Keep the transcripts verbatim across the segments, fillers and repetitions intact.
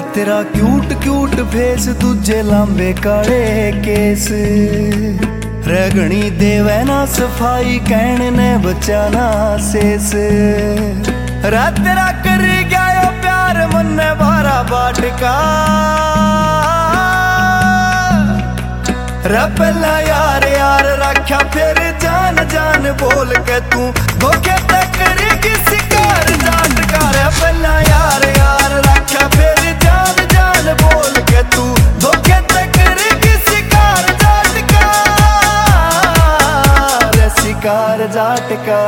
तेरा cute cute face दूजे लांबे काले केस रगणी देवे ना सफाई कहने ने बचा ना शेष रे तेरा कर गया प्यार मन ने बारा बाटका रे पहला यार यार रखा फिर जान जान बोल के तू धोखे तक करेगी शिकार जाट का रे पहला यार यार रखा फिर जान जान बोल के तू धोखे तक करेगी शिकार जाट का रे शिकार जाट का।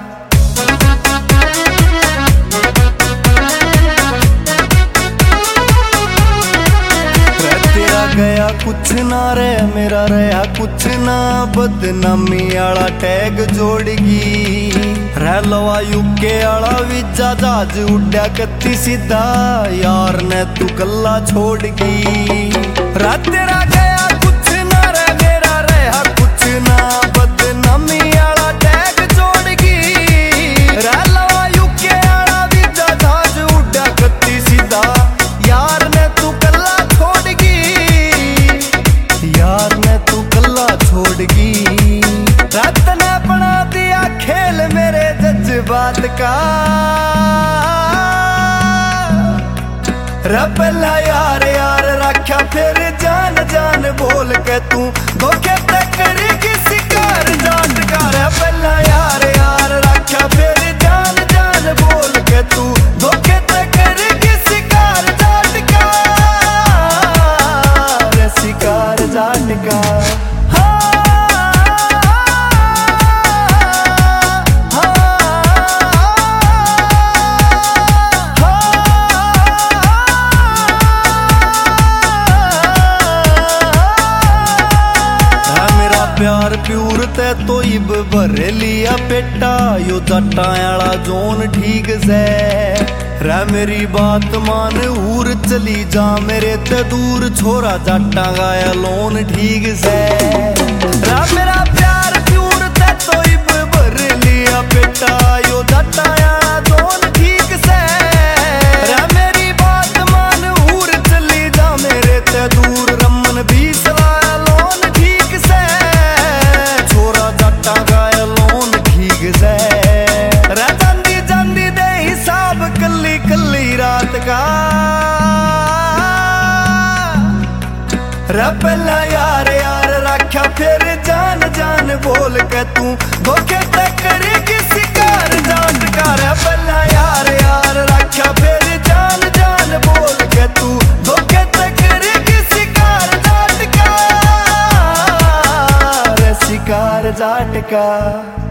गया कुछ ना रे मेरा रहा कुछ ना बदनामी आला टैग जोड़गी रह लवा यूके आला वीजा जहाज उड्या कत्ती सीधा यार ने तू कल्ला छोड़गी रा तेरा गया कुछ ना रे मेरा रहा कुछ ना बदनामी आला टैग जोड़गी रह लवा यूके आला वीजा जहाज उड्या कत्ती सीधा यार ने तू कल्ला छोड़गी यार ने तू कल्ला छोड़गी रात ने बना दिया खेल मेरे जज्बात का रपला यार यार रखा फिर जान जान बोल के तू धोखे तक करेगी शिकार जाट का रपला यार यार रखा फिर जान जान बोल के तू धोखे तक करेगी शिकार जाट का रे शिकार जाट का। प्यार प्यूर ते तो इब भर लिया पेटा यो जट्टा आला जोन ठीक से रे मेरी बात मान उर चली जा मेरे ते दूर छोरा जट्टा गाया लोन ठीक से रे मेरा प्यार प्यूर ते तो इब भर लिया पेटा यो जट्टा आला जोन ठीक से रे मेरी बात मान उर चली जा मेरे ते दूर रमन भी सलाया लोन ठीक से गाया लोन ठीक से रे जांदी जांदी दे हिसाब कल्ली कल्ली रात का रे पहला यार यार रखा फिर जान जान बोल के तू धोखे तक करेगी शिकार जाट का रे पहला यार यार रखा फिर जान जान बोल के तू धोखे तक करेगी शिकार जाट का रे शिकार जाट का।